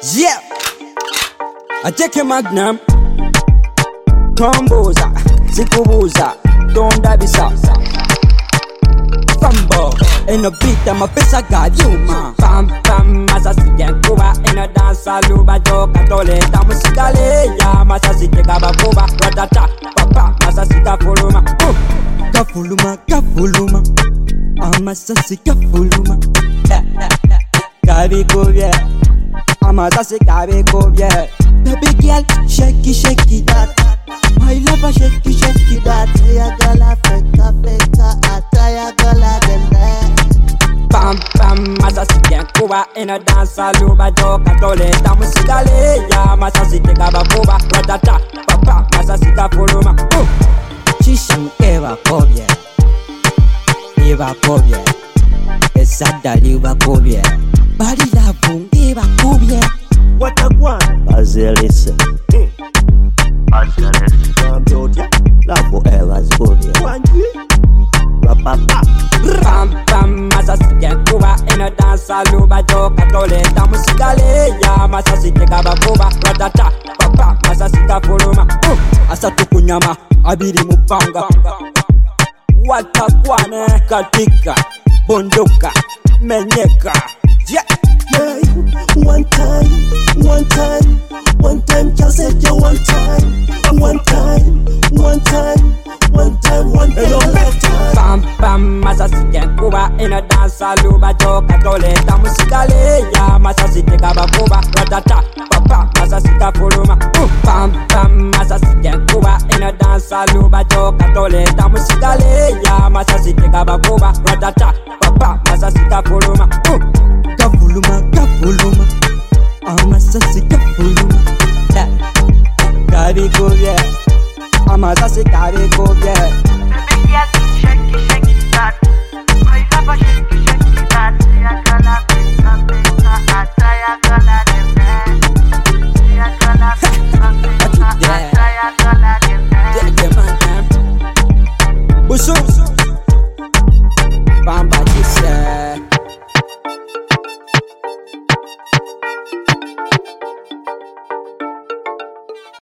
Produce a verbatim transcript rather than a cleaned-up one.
Yeah, I take a magnum, Tomboza, Zikubuza, Donda Bisa, Fambo, in a beat, I'm a piece of God, you man. Pam pam, Masasi Kuba, in a dance, Luba, Joka, Tole, Tamusikale, Ya, Masasi Gabakuba, Ratata, Papa, Masasi Kafuluma, Kafuluma, Kafuluma, Amasasi Kafuluma, Gabi Kubia. Masasi kabe go yeah. Baby girl, shake it, shake it that. My lover, shake it, shake it that. Ataya gala, feka, feka, ataya gala, dende. Pam pam, Masasi Kuba in a dance, Luba, Joka, Tole, Tamusikale, Ya, Masasi Gabakuba, Ratata, Papa, Masasi Kafuluma. Chishan Eva Kobia, Eva Kobia, Esada Eva Kobia, Bari la Eva Kobia. What a one, Bazilis, Bazilis, Cambodia, La Forever's Kobia, Rapapa, Pam pam, Masasi Kuba in a dance, Luba, Joka, Tole, Tamusikale, Ya, Masasi Gabakuba, Ratata, Papa, Masasi Kafuluma. Asatu kunyama, abiri mupanga. Watakwane, katika, bunduka, menyeka. Yeah. yeah. One time, one time, one time, just say you one time, one time, one time, one time, one time, one time. Pam pam, Masasi Kuba in a dance, Luba, Joka, Tole, Tamusikale, Ya, Masasi Gabakuba, Ratata, Papa, Masasi Kafuluma. Pam pam, Masasi Kuba in a dance, Luba, Joka, Tole, Tamusikale, Ya, Masasi Gabakuba, Ratata, Papa, Masasi Kafuluma. Kafuluma, Kafuluma, Amasasi Kafuluma. Gabi Kubia, Amasasi Gabi Kubia. Baby girl, shake it,